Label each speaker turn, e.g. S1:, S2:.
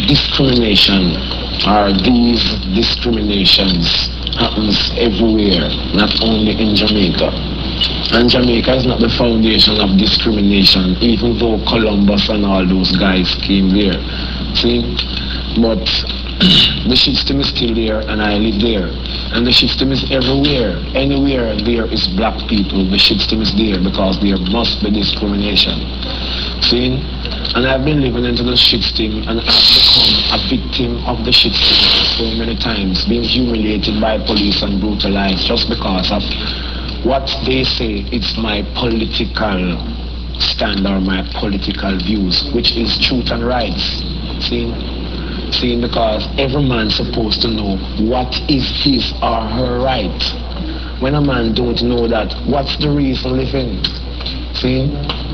S1: discrimination or these discriminations happens everywhere, not only in Jamaica. And Jamaica is not the foundation of discrimination, even though Columbus and all those guys came there. See? But the system is still there and I live there. And the system is everywhere. Anywhere there is black people, the system is there because there must be discrimination. See? And I've been living into the system and I've become a victim of the system so many times, being humiliated by police and brutalized just because of what they say it's my political stand or my political views, which is truth and rights. See? See, because every man's supposed to know what is his or her right. When a man don't know that, what's the reason living? See?